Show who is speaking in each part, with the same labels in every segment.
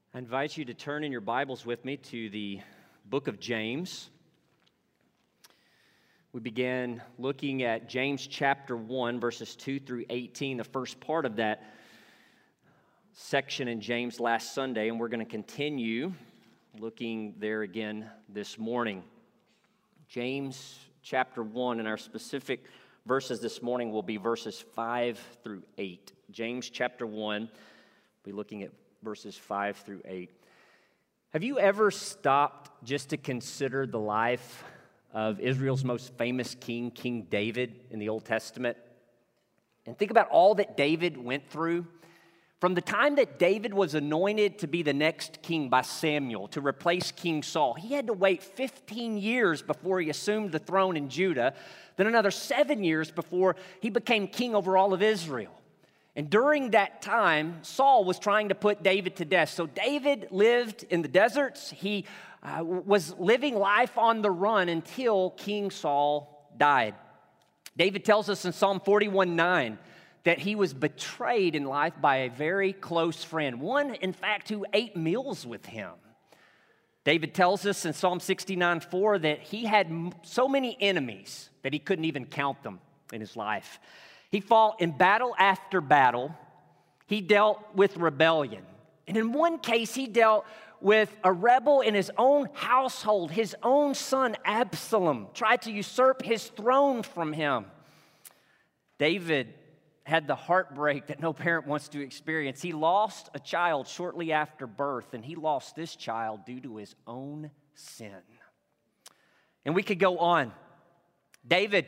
Speaker 1: I invite you to turn in your Bibles with me to the book of James. We began looking at James chapter 1, verses 2 through 18, the first part of that section in James last Sunday, and we're going to continue looking there again this morning. James chapter 1, and our specific verses this morning will be verses 5 through 8. James chapter 1, we'll be looking at verses 5 through 8. Have you ever stopped just to consider the life of Israel's most famous king, King David, in the Old Testament? And think about all that David went through. From the time that David was anointed to be the next king by Samuel, to replace King Saul, he had to wait 15 years before he assumed the throne in Judah, then another 7 years before he became king over all of Israel. And during that time, Saul was trying to put David to death. So David lived in the deserts. He was living life on the run until King Saul died. David tells us in Psalm 41:9 that he was betrayed in life by a very close friend, one, in fact, who ate meals with him. David tells us in Psalm 69:4 that he had so many enemies that he couldn't even count them in his life. He fought in battle after battle. He dealt with rebellion. And in one case, he dealt with a rebel in his own household. His own son, Absalom, tried to usurp his throne from him. David had the heartbreak that no parent wants to experience. He lost a child shortly after birth, and he lost this child due to his own sin. And we could go on. David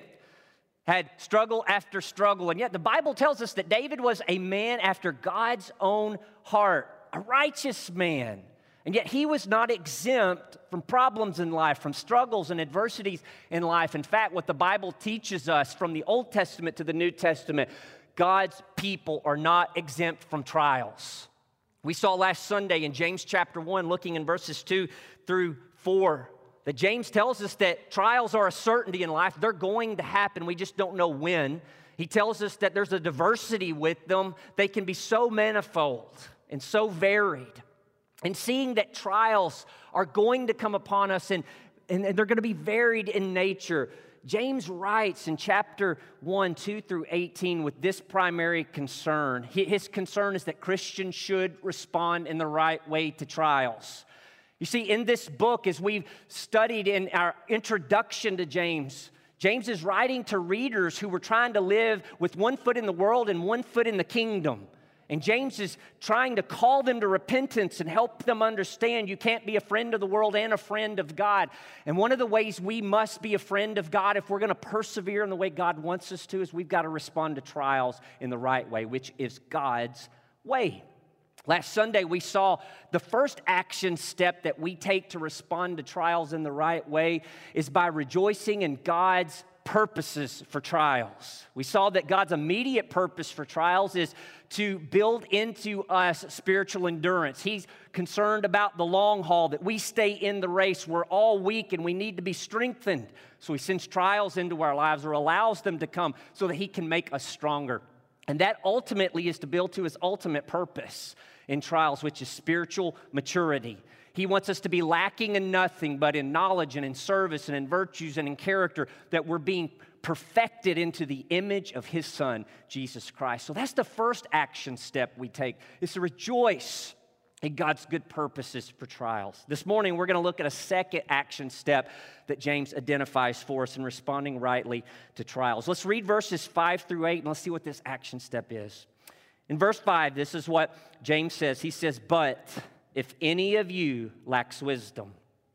Speaker 1: had struggle after struggle, and yet the Bible tells us that David was a man after God's own heart, a righteous man. And yet he was not exempt from problems in life, from struggles and adversities in life. In fact, what the Bible teaches us from the Old Testament to the New Testament, God's people are not exempt from trials. We saw last Sunday in James chapter 1, looking in verses 2 through 4, that James tells us that trials are a certainty in life. They're going to happen. We just don't know when. He tells us that there's a diversity with them. They can be so manifold and so varied. And seeing that trials are going to come upon us and they're going to be varied in nature, James writes in chapter 1, 2 through 18 with this primary concern. His concern is that Christians should respond in the right way to trials. You see, in this book, as we've studied in our introduction to James, James is writing to readers who were trying to live with one foot in the world and one foot in the kingdom. And James is trying to call them to repentance and help them understand you can't be a friend of the world and a friend of God. And one of the ways we must be a friend of God if we're going to persevere in the way God wants us to is we've got to respond to trials in the right way, which is God's way. Last Sunday, we saw the first action step that we take to respond to trials in the right way is by rejoicing in God's purposes for trials. We saw that God's immediate purpose for trials is to build into us spiritual endurance. He's concerned about the long haul, that we stay in the race. We're all weak and we need to be strengthened. So He sends trials into our lives or allows them to come so that He can make us stronger. And that ultimately is to build to His ultimate purpose in trials, which is spiritual maturity. He wants us to be lacking in nothing but in knowledge and in service and in virtues and in character, that we're being perfected into the image of His Son, Jesus Christ. So that's the first action step we take, is to rejoice in God's good purposes for trials. This morning, we're going to look at a second action step that James identifies for us in responding rightly to trials. Let's read verses 5 through 8, and let's see what this action step is. In verse 5, this is what James says. He says, "But if any of you lacks wisdom,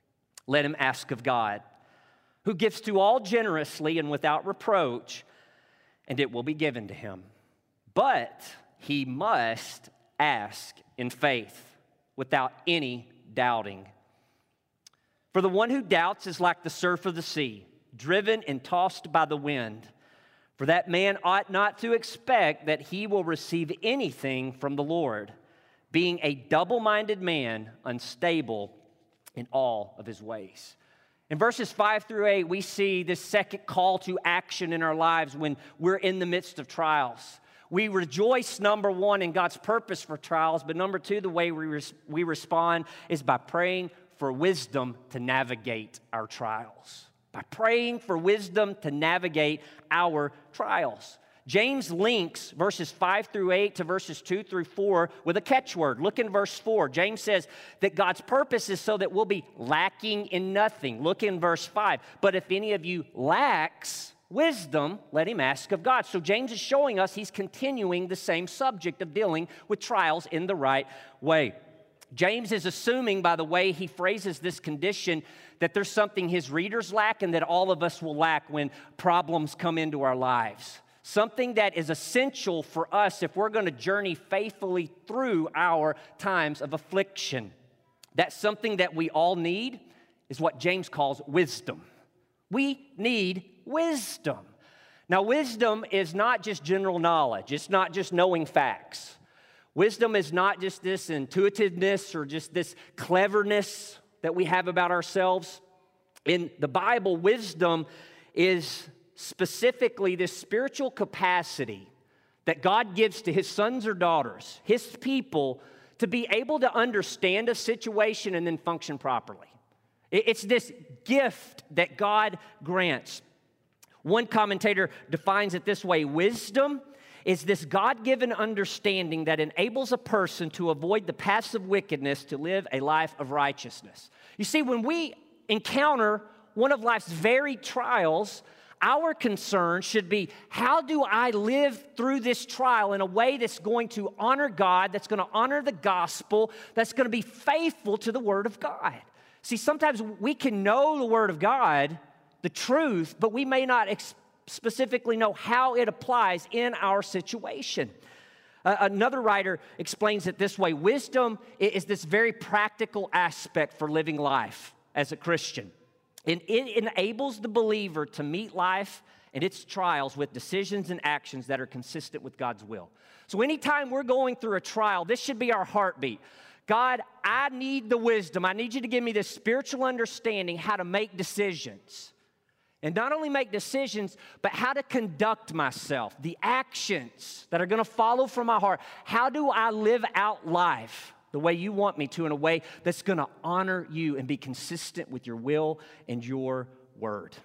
Speaker 1: let him ask of God, who gives to all generously and without reproach, and it will be given to him. But he must ask in faith, without any doubting. For the one who doubts is like the surf of the sea, driven and tossed by the wind. For that man ought not to expect that he will receive anything from the Lord, being a double-minded man, unstable in all of his ways." In verses 5 through 8, we see this second call to action in our lives when we're in the midst of trials. We rejoice, number one, in God's purpose for trials, but number two, the way we respond is by praying for wisdom to navigate our trials. By praying for wisdom to navigate our trials. James links verses 5 through 8 to verses 2 through 4 with a catchword. Look in verse 4. James says that God's purpose is so that we'll be lacking in nothing. Look in verse 5. But if any of you lacks wisdom, let him ask of God. So James is showing us he's continuing the same subject of dealing with trials in the right way. James is assuming, by the way he phrases this condition, that there's something his readers lack and that all of us will lack when problems come into our lives. Something that is essential for us if we're going to journey faithfully through our times of affliction. That something that we all need is what James calls wisdom. We need wisdom. Now, wisdom is not just general knowledge. It's not just knowing facts. Wisdom is not just this intuitiveness or just this cleverness that we have about ourselves. In the Bible, wisdom is specifically this spiritual capacity that God gives to his sons or daughters, his people, to be able to understand a situation and then function properly. It's this gift that God grants. One commentator defines it this way: wisdom is this God-given understanding that enables a person to avoid the paths of wickedness to live a life of righteousness. You see, when we encounter one of life's very trials, our concern should be, how do I live through this trial in a way that's going to honor God, that's going to honor the gospel, that's going to be faithful to the Word of God? See, sometimes we can know the Word of God, the truth, but we may not specifically know how it applies in our situation. Another writer explains it this way: wisdom is this very practical aspect for living life as a Christian. And it enables the believer to meet life and its trials with decisions and actions that are consistent with God's will. So anytime we're going through a trial, this should be our heartbeat. God, I need the wisdom. I need you to give me this spiritual understanding how to make decisions. And not only make decisions, but how to conduct myself, the actions that are going to follow from my heart. How do I live out life the way you want me to, in a way that's going to honor you and be consistent with your will and your word?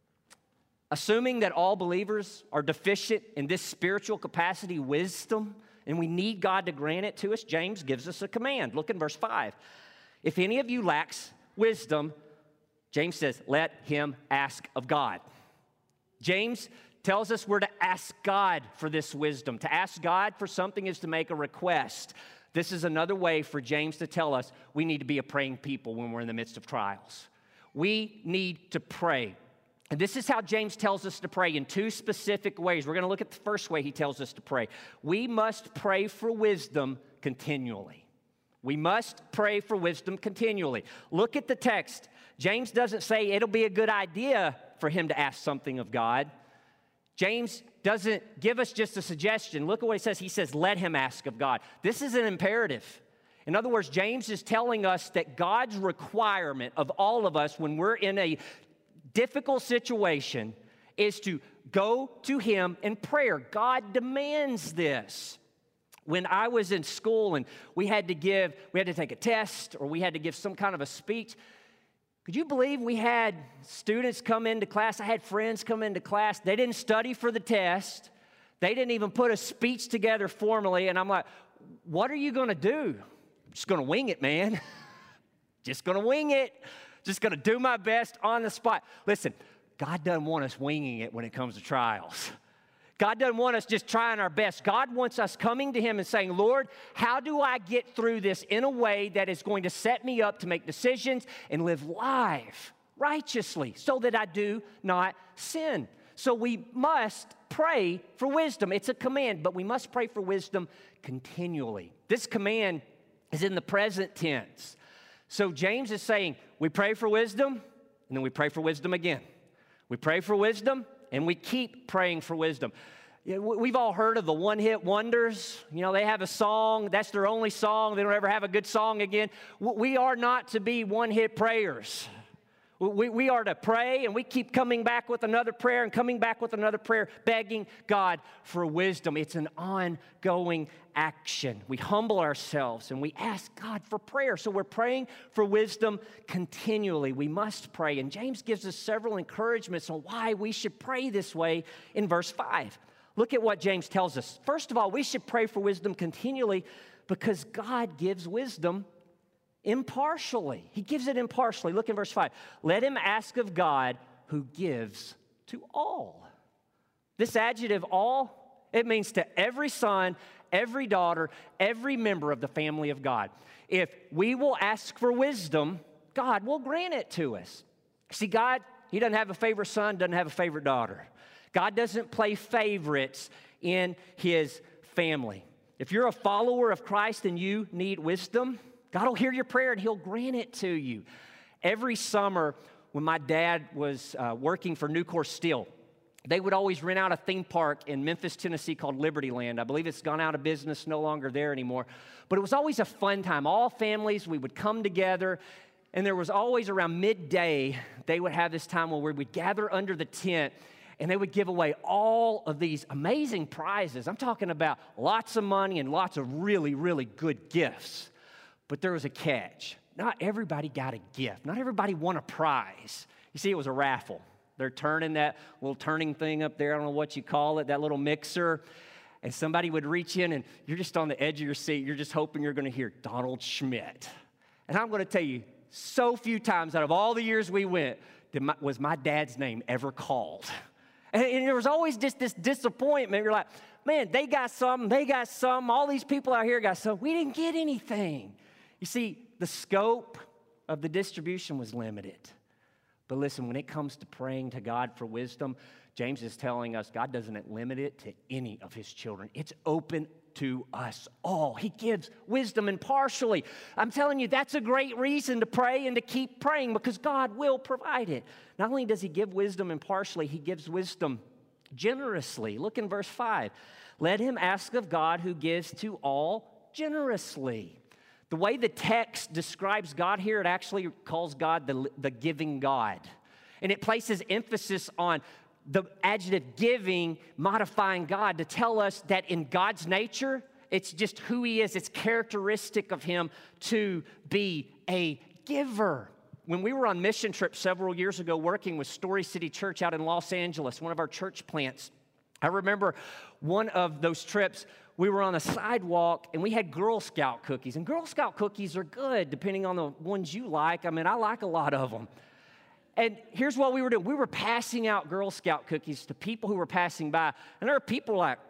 Speaker 1: Assuming that all believers are deficient in this spiritual capacity, wisdom, and we need God to grant it to us, James gives us a command. Look in verse 5. If any of you lacks wisdom, James says, let him ask of God. James tells us we're to ask God for this wisdom. To ask God for something is to make a request. This is another way for James to tell us we need to be a praying people when we're in the midst of trials. We need to pray. And this is how James tells us to pray in two specific ways. We're going to look at the first way he tells us to pray. We must pray for wisdom continually. We must pray for wisdom continually. Look at the text. James doesn't say it'll be a good idea for him to ask something of God. James doesn't give us just a suggestion. Look at what he says. He says, let him ask of God. This is an imperative. In other words, James is telling us that God's requirement of all of us when we're in a difficult situation is to go to him in prayer. God demands this. When I was in school and we had to take a test or we had to give some kind of a speech, could you believe we had students come into class? I had friends come into class. They didn't study for the test. They didn't even put a speech together formally. And I'm like, what are you going to do? I'm just going to wing it, man. Just going to wing it. Just going to do my best on the spot. Listen, God doesn't want us winging it when it comes to trials. God doesn't want us just trying our best. God wants us coming to him and saying, Lord, how do I get through this in a way that is going to set me up to make decisions and live life righteously so that I do not sin? So we must pray for wisdom. It's a command, but we must pray for wisdom continually. This command is in the present tense. So James is saying, we pray for wisdom, and then we pray for wisdom again. We pray for wisdom, and we keep praying for wisdom. We've all heard of the one-hit wonders. You know, they have a song. That's their only song. They don't ever have a good song again. We are not to be one-hit prayers. We are to pray, and we keep coming back with another prayer and coming back with another prayer, begging God for wisdom. It's an ongoing action. We humble ourselves and we ask God for prayer. So we're praying for wisdom continually. We must pray. And James gives us several encouragements on why we should pray this way in verse 5. Look at what James tells us. First of all, we should pray for wisdom continually because God gives wisdom impartially. He gives it impartially. Look in verse 5. Let him ask of God who gives to all. This adjective, all, it means to every son, every daughter, every member of the family of God. If we will ask for wisdom, God will grant it to us. See, God, He doesn't have a favorite son, doesn't have a favorite daughter. God doesn't play favorites in His family. If you're a follower of Christ and you need wisdom, God will hear your prayer and He'll grant it to you. Every summer when my dad was working for Nucor Steel, they would always rent out a theme park in Memphis, Tennessee called Liberty Land. I believe it's gone out of business, no longer there anymore. But it was always a fun time. All families, we would come together, and there was always around midday, they would have this time where we would gather under the tent, and they would give away all of these amazing prizes. I'm talking about lots of money and lots of really, really good gifts. But there was a catch. Not everybody got a gift. Not everybody won a prize. You see, it was a raffle. They're turning that little turning thing up there. I don't know what you call it, that little mixer. And somebody would reach in, and you're just on the edge of your seat. You're just hoping you're going to hear Donald Schmidt. And I'm going to tell you, so few times out of all the years we went was my dad's name ever called. And there was always just this disappointment. You're like, man, they got something, all these people out here got something. We didn't get anything. You see, the scope of the distribution was limited. But listen, when it comes to praying to God for wisdom, James is telling us God doesn't limit it to any of His children. It's open to us all. He gives wisdom impartially. I'm telling you, that's a great reason to pray and to keep praying because God will provide it. Not only does He give wisdom impartially, He gives wisdom generously. Look in verse 5. Let him ask of God who gives to all generously. The way the text describes God here, it actually calls God the giving God. And it places emphasis on the adjective giving, modifying God to tell us that in God's nature, it's just who He is. It's characteristic of Him to be a giver. When we were on mission trip several years ago working with Story City Church out in Los Angeles, one of our church plants, I remember one of those trips, we were on a sidewalk and we had Girl Scout cookies. And Girl Scout cookies are good depending on the ones you like. I mean, I like a lot of them. And here's what we were doing. We were passing out Girl Scout cookies to people who were passing by. And there are people like,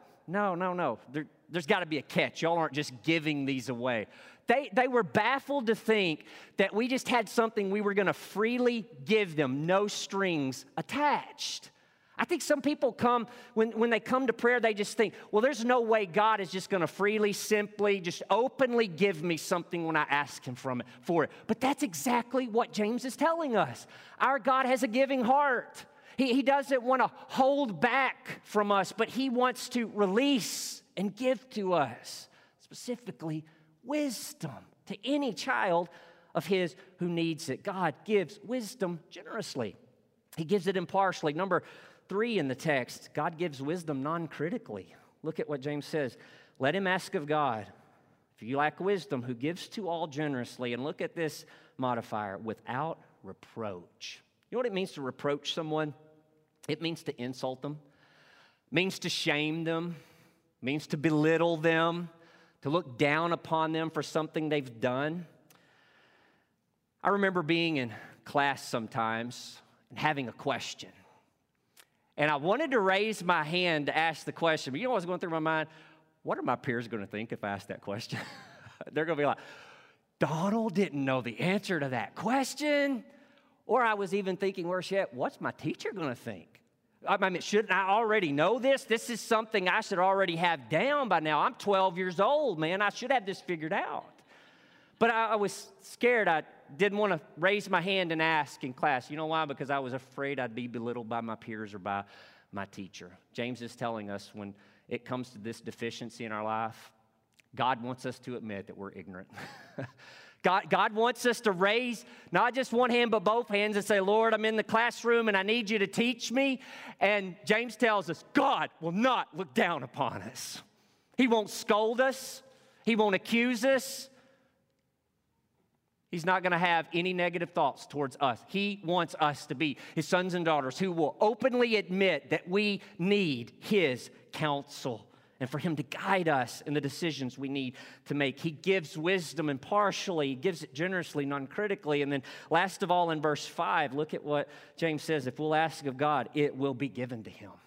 Speaker 1: no. There's got to be a catch. Y'all aren't just giving these away. They were baffled to think that we just had something we were going to freely give them, no strings attached. I think some people come, when they come to prayer, they just think, well, there's no way God is just going to freely, simply, just openly give me something when I ask Him for it. But that's exactly what James is telling us. Our God has a giving heart. He doesn't want to hold back from us, but He wants to release and give to us, specifically wisdom to any child of His who needs it. God gives wisdom generously. He gives it impartially. Number 3 in the text, God gives wisdom non-critically. Look at what James says. Let him ask of God, if you lack wisdom, who gives to all generously. And look at this modifier, without reproach. You know what it means to reproach someone? It means to insult them. It means to shame them. It means to belittle them, to look down upon them for something they've done. I remember being in class sometimes and having a question. And I wanted to raise my hand to ask the question, but you know what was going through my mind? What are my peers going to think if I ask that question? They're going to be like, Donald didn't know the answer to that question. Or I was even thinking worse yet, what's my teacher going to think? I mean, shouldn't I already know this? This is something I should already have down by now. I'm 12 years old, man. I should have this figured out. But I was scared. I didn't want to raise my hand and ask in class. You know why? Because I was afraid I'd be belittled by my peers or by my teacher. James is telling us when it comes to this deficiency in our life, God wants us to admit that we're ignorant. God wants us to raise not just one hand but both hands and say, Lord, I'm in the classroom and I need you to teach me. And James tells us, God will not look down upon us. He won't scold us. He won't accuse us. He's not going to have any negative thoughts towards us. He wants us to be his sons and daughters who will openly admit that we need his counsel and for him to guide us in the decisions we need to make. He gives wisdom impartially. He gives it generously, non-critically. And then last of all, in verse 5, look at what James says. If we'll ask of God, it will be given to him.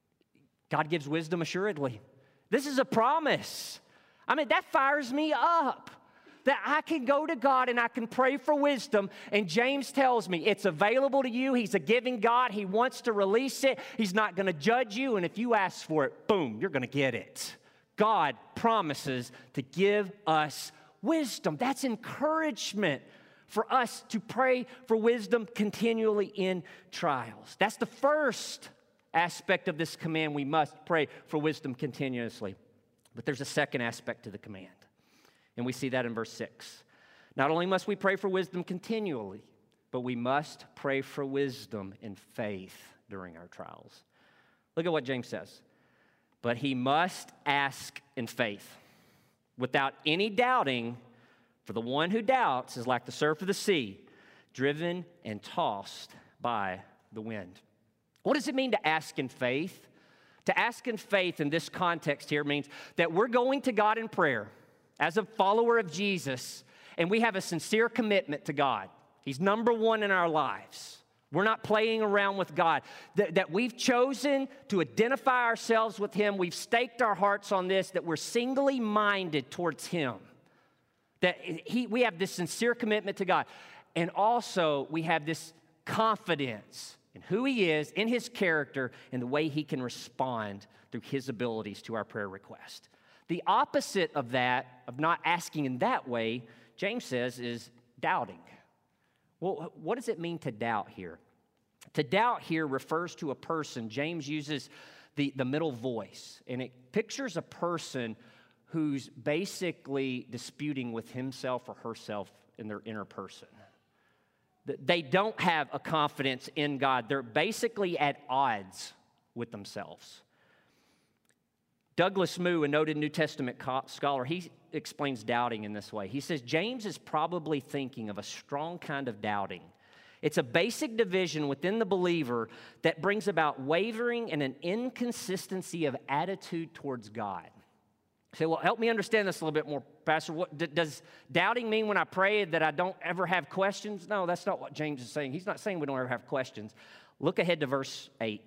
Speaker 1: God gives wisdom assuredly. This is a promise. I mean, that fires me up. That I can go to God and I can pray for wisdom. And James tells me it's available to you. He's a giving God. He wants to release it. He's not going to judge you. And if you ask for it, boom, you're going to get it. God promises to give us wisdom. That's encouragement for us to pray for wisdom continually in trials. That's the first aspect of this command. We must pray for wisdom continuously. But there's a second aspect to the command. And we see that in verse 6. Not only must we pray for wisdom continually, but we must pray for wisdom in faith during our trials. Look at what James says. But he must ask in faith, without any doubting, for the one who doubts is like the surf of the sea, driven and tossed by the wind. What does it mean to ask in faith? To ask in faith in this context here means that we're going to God in prayer as a follower of Jesus, and we have a sincere commitment to God. He's number one in our lives. We're not playing around with God. That we've chosen to identify ourselves with him. We've staked our hearts on this, that we're singly minded towards him. That we have this sincere commitment to God. And also, we have this confidence in who he is, in his character, and the way he can respond through his abilities to our prayer request. The opposite of that, of not asking in that way, James says, is doubting. Well, what does it mean to doubt here? To doubt here refers to a person. James uses the middle voice, and it pictures a person who's basically disputing with himself or herself in their inner person. They don't have a confidence in God. They're basically at odds with themselves. Douglas Moo, a noted New Testament scholar, he explains doubting in this way. He says, James is probably thinking of a strong kind of doubting. It's a basic division within the believer that brings about wavering and an inconsistency of attitude towards God. You say, well, help me understand this a little bit more, Pastor. What does doubting mean when I pray that I don't ever have questions? No, that's not what James is saying. He's not saying we don't ever have questions. Look ahead to verse 8.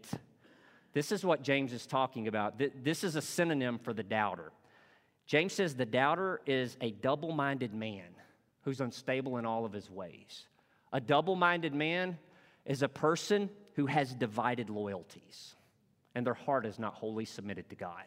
Speaker 1: This is what James is talking about. This is a synonym for the doubter. James says the doubter is a double-minded man who's unstable in all of his ways. A double-minded man is a person who has divided loyalties, and their heart is not wholly submitted to God.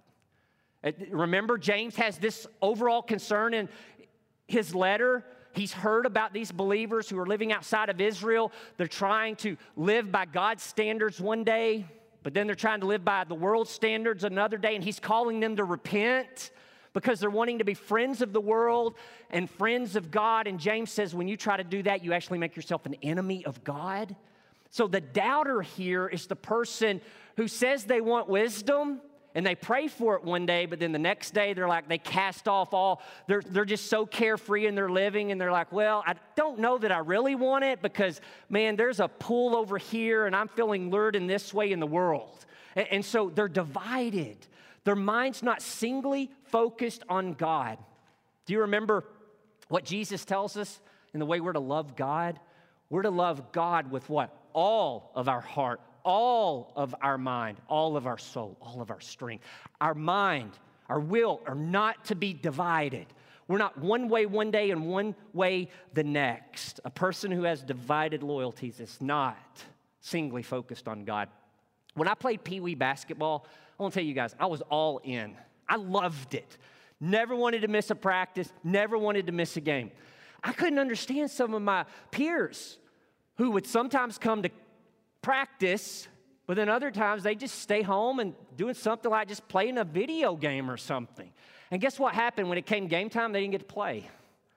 Speaker 1: Remember, James has this overall concern in his letter. He's heard about these believers who are living outside of Israel. They're trying to live by God's standards one day, but then they're trying to live by the world's standards another day, and he's calling them to repent because they're wanting to be friends of the world and friends of God. And James says when you try to do that, you actually make yourself an enemy of God. So the doubter here is the person who says they want wisdom, and they pray for it one day, but then the next day they cast off all, they're just so carefree in their living, and they're like, well, I don't know that I really want it because, man, there's a pull over here, and I'm feeling lured in this way in the world. And so they're divided. Their mind's not singly focused on God. Do you remember what Jesus tells us in the way we're to love God? We're to love God with what? All of our heart, all of our mind, all of our soul, all of our strength. Our mind, our will are not to be divided. We're not one way one day and one way the next. A person who has divided loyalties is not singly focused on God. When I played Pee Wee basketball, I want to tell you guys, I was all in. I loved it. Never wanted to miss a practice, never wanted to miss a game. I couldn't understand some of my peers who would sometimes come to practice, but then other times they just stay home and doing something like just playing a video game or something. And guess what happened when it came game time? They didn't get to play.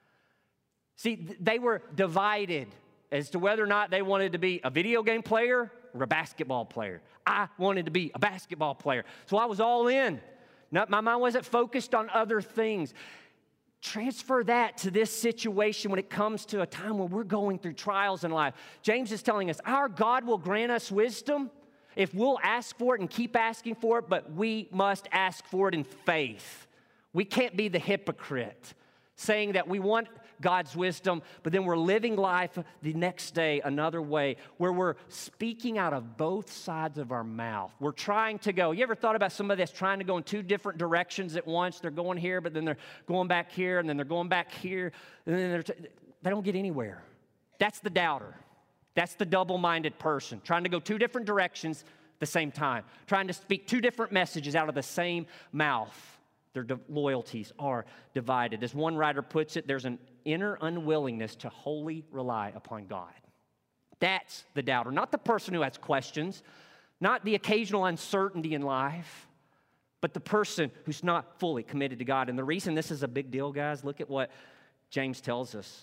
Speaker 1: See, they were divided as to whether or not they wanted to be a video game player or a basketball player. I wanted to be a basketball player, so I was all in. My mind wasn't focused on other things. Transfer that to this situation when it comes to a time when we're going through trials in life. James is telling us our God will grant us wisdom if we'll ask for it and keep asking for it, but we must ask for it in faith. We can't be the hypocrite saying that we want God's wisdom, but then we're living life the next day another way where we're speaking out of both sides of our mouth. We're trying to go. You ever thought about somebody that's trying to go in two different directions at once? They're going here, but then they're going back here, and then they're going back here, and then they don't get anywhere. That's the doubter. That's the double-minded person, trying to go two different directions at the same time, trying to speak two different messages out of the same mouth. Their loyalties are divided. As one writer puts it, there's an inner unwillingness to wholly rely upon God. That's the doubter, not the person who has questions, not the occasional uncertainty in life, but the person who's not fully committed to God. And the reason this is a big deal, guys, look at what James tells us.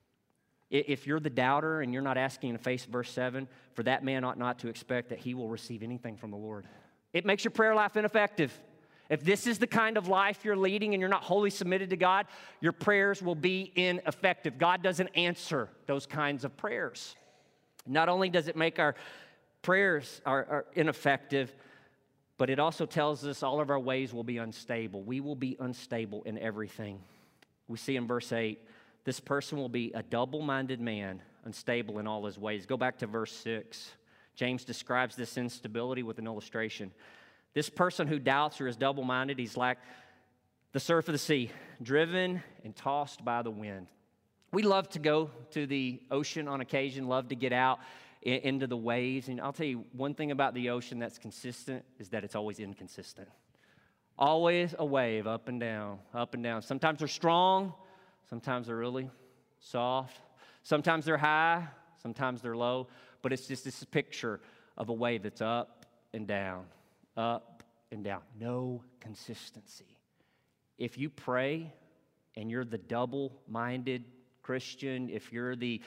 Speaker 1: If you're the doubter and you're not asking in faith, verse 7, for that man ought not to expect that he will receive anything from the Lord. It makes your prayer life ineffective. If this is the kind of life you're leading and you're not wholly submitted to God, your prayers will be ineffective. God doesn't answer those kinds of prayers. Not only does it make our prayers are ineffective, but it also tells us all of our ways will be unstable. We will be unstable in everything. We see in verse 8, this person will be a double-minded man, unstable in all his ways. Go back to verse 6. James describes this instability with an illustration. This person who doubts or is double-minded, he's like the surf of the sea, driven and tossed by the wind. We love to go to the ocean on occasion, love to get out into the waves. And I'll tell you, one thing about the ocean that's consistent is that it's always inconsistent. Always a wave, up and down, up and down. Sometimes they're strong, sometimes they're really soft. Sometimes they're high, sometimes they're low. But it's just this picture of a wave that's up and down. Up and down. No consistency. If you pray and you're the double-minded Christian, if you're the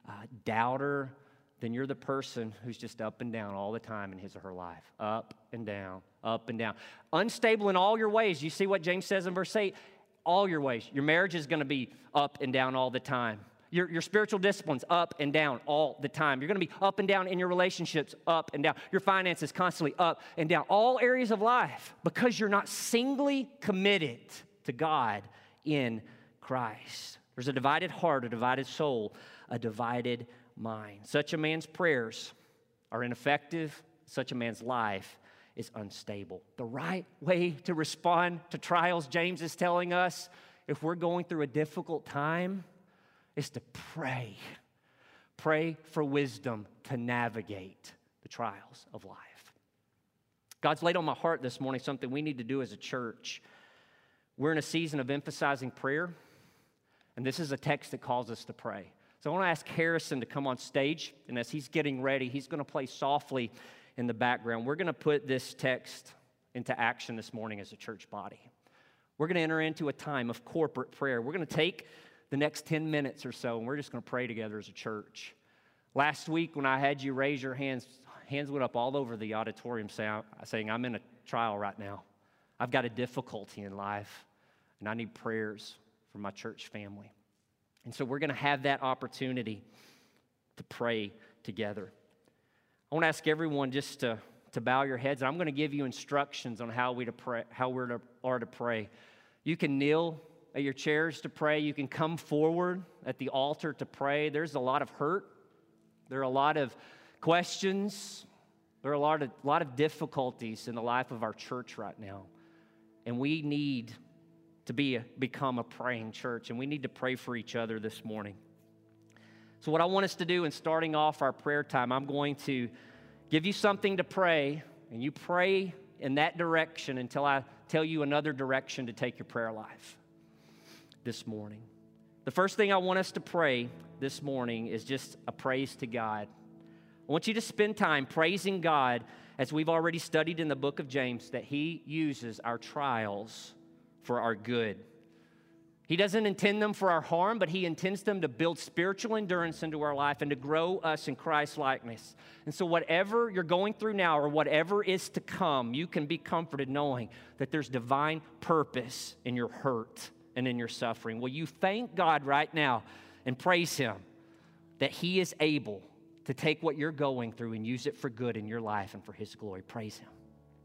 Speaker 1: doubter, then you're the person who's just up and down all the time in his or her life. Up and down, up and down. Unstable in all your ways. You see what James says in verse 8? All your ways. Your marriage is going to be up and down all the time. Your spiritual disciplines, up and down all the time. You're going to be up and down in your relationships, up and down. Your finances constantly up and down. All areas of life because you're not singly committed to God in Christ. There's a divided heart, a divided soul, a divided mind. Such a man's prayers are ineffective. Such a man's life is unstable. The right way to respond to trials, James is telling us, if we're going through a difficult time, is to pray. Pray for wisdom to navigate the trials of life. God's laid on my heart this morning something we need to do as a church. We're in a season of emphasizing prayer, and this is a text that calls us to pray. So I want to ask Harrison to come on stage, and as he's getting ready, he's going to play softly in the background. We're going to put this text into action this morning as a church body. We're going to enter into a time of corporate prayer. We're going to take the next 10 minutes or so, and we're just going to pray together as a church. Last week when I had you raise your hands went up all over the auditorium saying, I'm in a trial right now. I've got a difficulty in life, and I need prayers for my church family. And so we're going to have that opportunity to pray together. I want to ask everyone just to bow your heads, and I'm going to give you instructions on how we are to pray. You can kneel at your chairs to pray. You can come forward at the altar to pray. There's a lot of hurt. There are a lot of questions. There are a lot of difficulties in the life of our church right now. And we need to become a praying church, and we need to pray for each other this morning. So what I want us to do in starting off our prayer time, I'm going to give you something to pray, and you pray in that direction until I tell you another direction to take your prayer life this morning. The first thing I want us to pray this morning is just a praise to God. I want you to spend time praising God, as we've already studied in the book of James, that He uses our trials for our good. He doesn't intend them for our harm, but He intends them to build spiritual endurance into our life and to grow us in Christ's likeness. And so whatever you're going through now or whatever is to come, you can be comforted knowing that there's divine purpose in your hurt and in your suffering. Will you thank God right now and praise Him that He is able to take what you're going through and use it for good in your life and for His glory? Praise Him.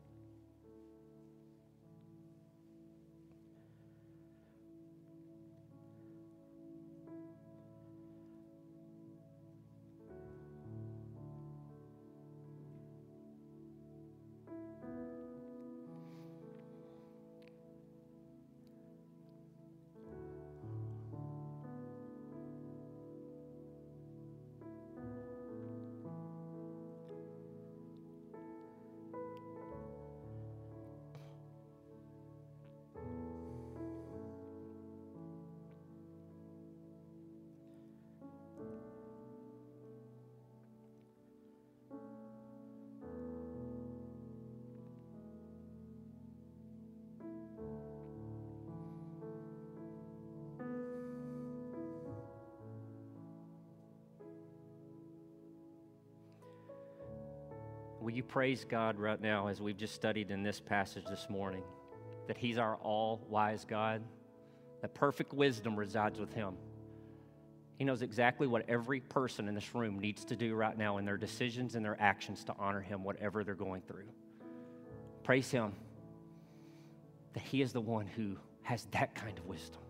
Speaker 1: Will you praise God right now as we've just studied in this passage this morning, that He's our all-wise God, that perfect wisdom resides with Him. He knows exactly what every person in this room needs to do right now in their decisions and their actions to honor Him, whatever they're going through. Praise Him that He is the one who has that kind of wisdom.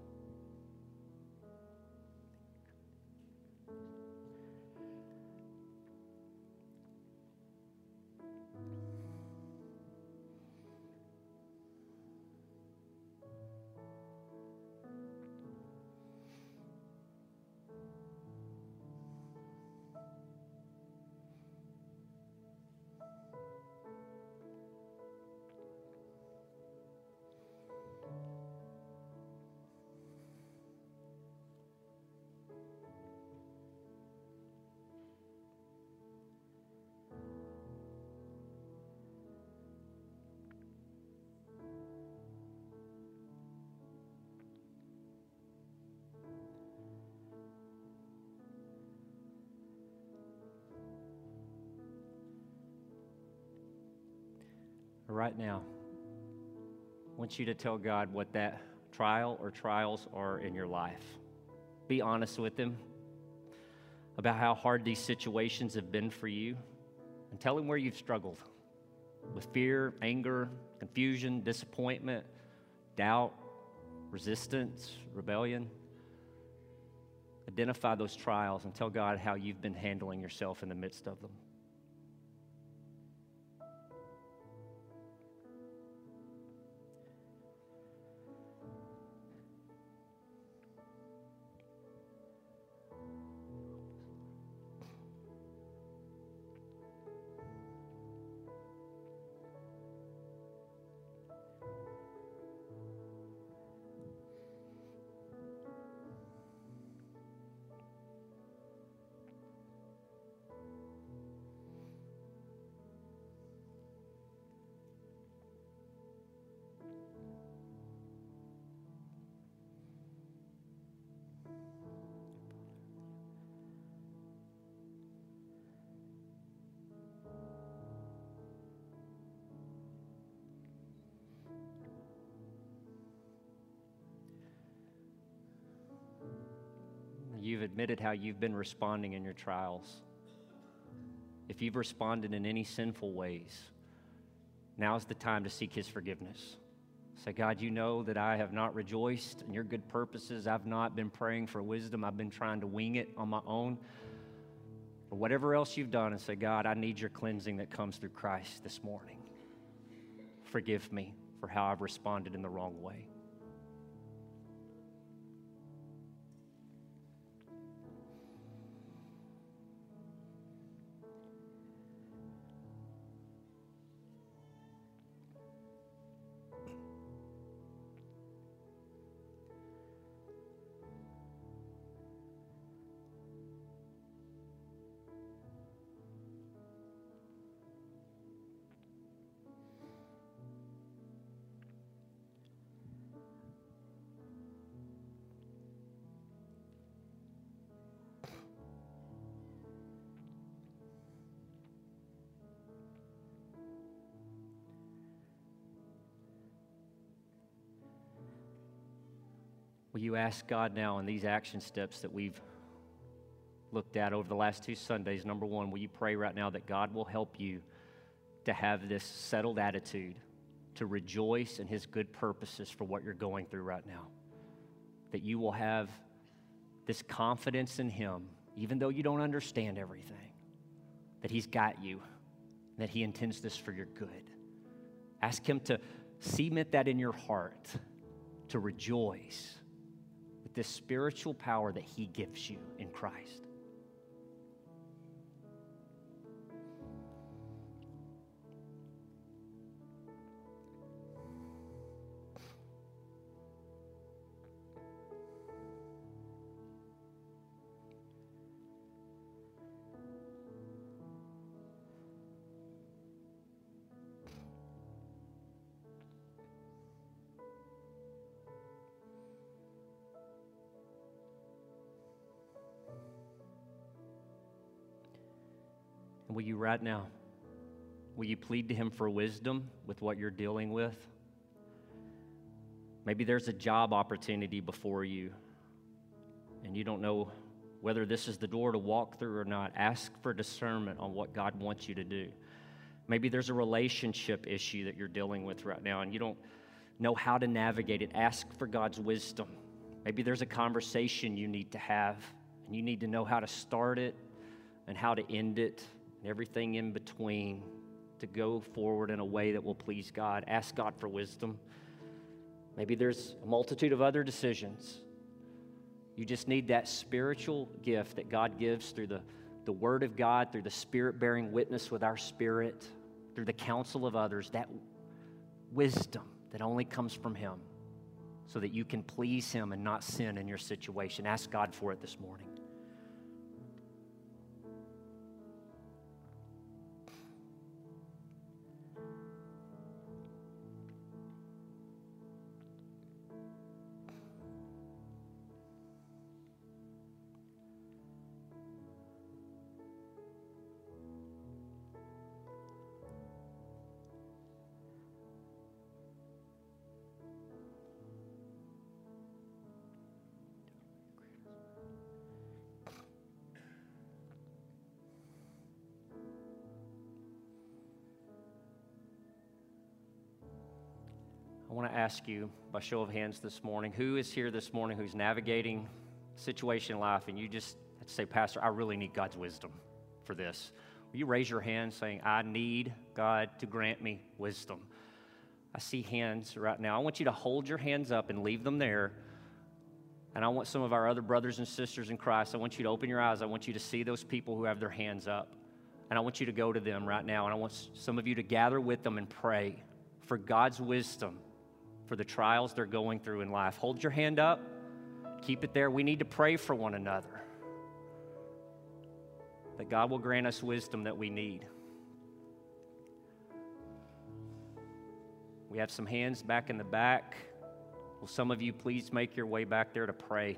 Speaker 1: Right now, I want you to tell God what that trial or trials are in your life. Be honest with Him about how hard these situations have been for you, and tell Him where you've struggled with fear, anger, confusion, disappointment, doubt, resistance, rebellion. Identify those trials and tell God how you've been handling yourself in the midst of them. You've admitted how you've been responding in your trials. If you've responded in any sinful ways, now's the time to seek His forgiveness. Say, God, you know that I have not rejoiced in your good purposes. I've not been praying for wisdom. I've been trying to wing it on my own. Or whatever else you've done, and say, God, I need your cleansing that comes through Christ this morning. Forgive me for how I've responded in the wrong way. Will you ask God now in these action steps that we've looked at over the last 2 Sundays? Number one, will you pray right now that God will help you to have this settled attitude, to rejoice in His good purposes for what you're going through right now? That you will have this confidence in Him, even though you don't understand everything, that He's got you, that He intends this for your good. Ask Him to cement that in your heart, to rejoice with this spiritual power that He gives you in Christ. And will you right now, will you plead to Him for wisdom with what you're dealing with? Maybe there's a job opportunity before you, and you don't know whether this is the door to walk through or not. Ask for discernment on what God wants you to do. Maybe there's a relationship issue that you're dealing with right now, and you don't know how to navigate it. Ask for God's wisdom. Maybe there's a conversation you need to have, and you need to know how to start it and how to end it, and everything in between to go forward in a way that will please God. Ask God for wisdom. Maybe there's a multitude of other decisions. You just need that spiritual gift that God gives through the Word of God, through the Spirit bearing witness with our spirit, through the counsel of others, that wisdom that only comes from Him so that you can please Him and not sin in your situation. Ask God for it this morning. I want to ask you, by show of hands this morning, who is here this morning who's navigating a situation in life and you just have to say, Pastor, I really need God's wisdom for this. Will you raise your hand saying, I need God to grant me wisdom? I see hands right now. I want you to hold your hands up and leave them there. And I want some of our other brothers and sisters in Christ, I want you to open your eyes. I want you to see those people who have their hands up. And I want you to go to them right now. And I want some of you to gather with them and pray for God's wisdom for the trials they're going through in life. Hold your hand up. Keep it there. We need to pray for one another, that God will grant us wisdom that we need. We have some hands back in the back. Will some of you please make your way back there to pray?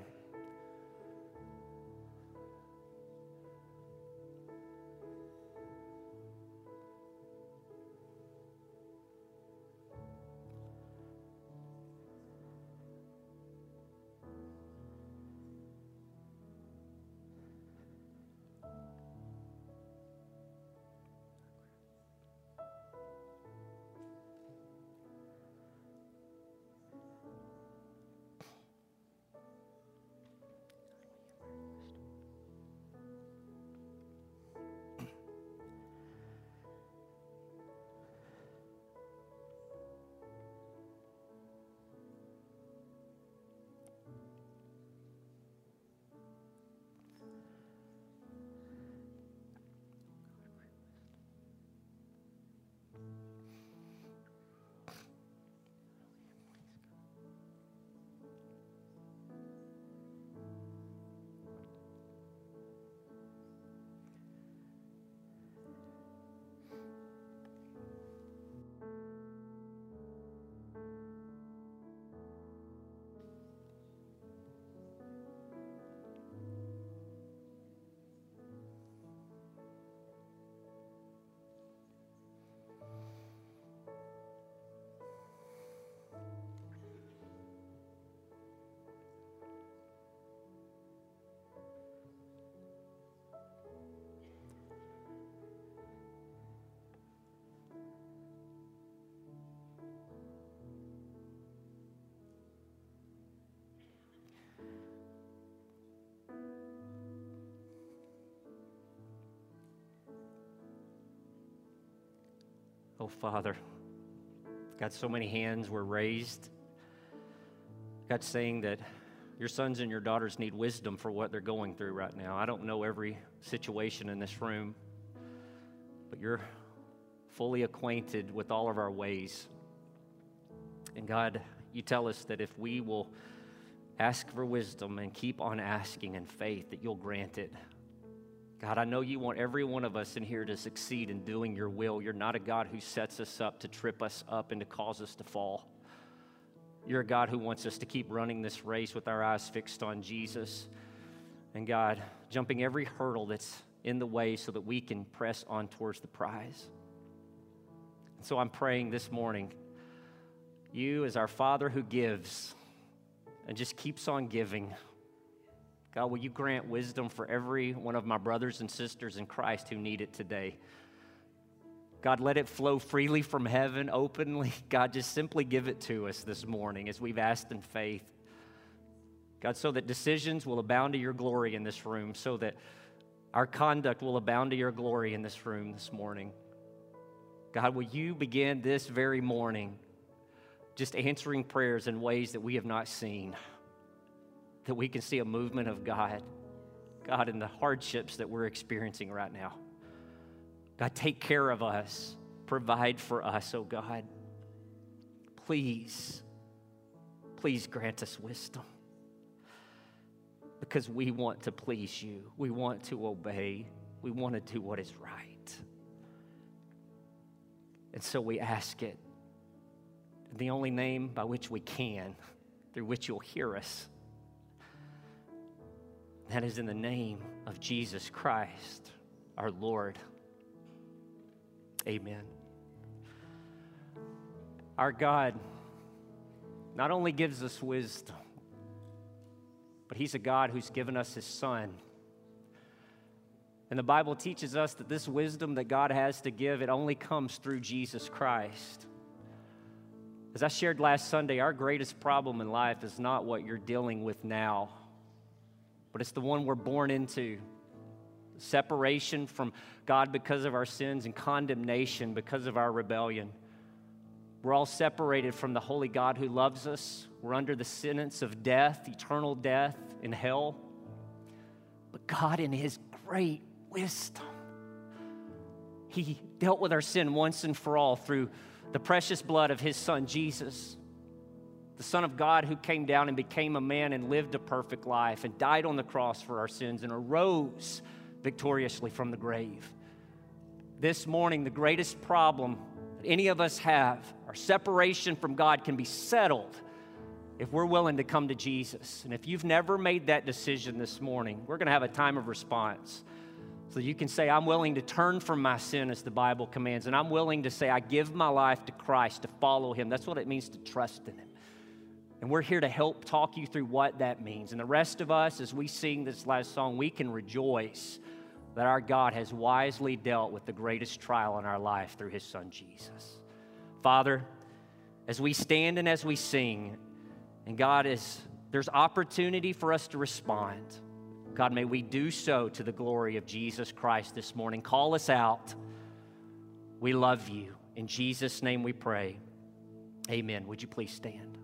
Speaker 1: Oh, Father, God, so many hands were raised. God, saying that your sons and your daughters need wisdom for what they're going through right now. I don't know every situation in this room, but you're fully acquainted with all of our ways. And God, you tell us that if we will ask for wisdom and keep on asking in faith, that you'll grant it. God, I know you want every one of us in here to succeed in doing your will. You're not a God who sets us up to trip us up and to cause us to fall. You're a God who wants us to keep running this race with our eyes fixed on Jesus. And God, jumping every hurdle that's in the way so that we can press on towards the prize. And so I'm praying this morning, you as our Father who gives and just keeps on giving, God, will you grant wisdom for every one of my brothers and sisters in Christ who need it today? God, let it flow freely from heaven, openly. God, just simply give it to us this morning as we've asked in faith. God, so that decisions will abound to your glory in this room, so that our conduct will abound to your glory in this room this morning. God, will you begin this very morning just answering prayers in ways that we have not seen, that we can see a movement of God, God, in the hardships that we're experiencing right now. God, take care of us, provide for us, oh God. Please, please grant us wisdom, because we want to please you. We want to obey. We want to do what is right. And so we ask it in the only name by which we can, through which you'll hear us. That is in the name of Jesus Christ, our Lord. Amen. Our God not only gives us wisdom, but he's a God who's given us his Son. And the Bible teaches us that this wisdom that God has to give, it only comes through Jesus Christ. As I shared last Sunday, our greatest problem in life is not what you're dealing with now, but it's the one we're born into. Separation from God because of our sins and condemnation because of our rebellion. We're all separated from the holy God who loves us. We're under the sentence of death, eternal death in hell. But God, in his great wisdom, he dealt with our sin once and for all through the precious blood of his Son, Jesus, the Son of God who came down and became a man and lived a perfect life and died on the cross for our sins and arose victoriously from the grave. This morning, the greatest problem that any of us have, our separation from God, can be settled if we're willing to come to Jesus. And if you've never made that decision this morning, we're going to have a time of response. So you can say, I'm willing to turn from my sin as the Bible commands, and I'm willing to say, I give my life to Christ, to follow him. That's what it means to trust in him. And we're here to help talk you through what that means. And the rest of us, as we sing this last song, we can rejoice that our God has wisely dealt with the greatest trial in our life through his Son, Jesus. Father, as we stand and as we sing, and God, there's opportunity for us to respond. God, may we do so to the glory of Jesus Christ this morning. Call us out. We love you. In Jesus' name we pray. Amen. Would you please stand?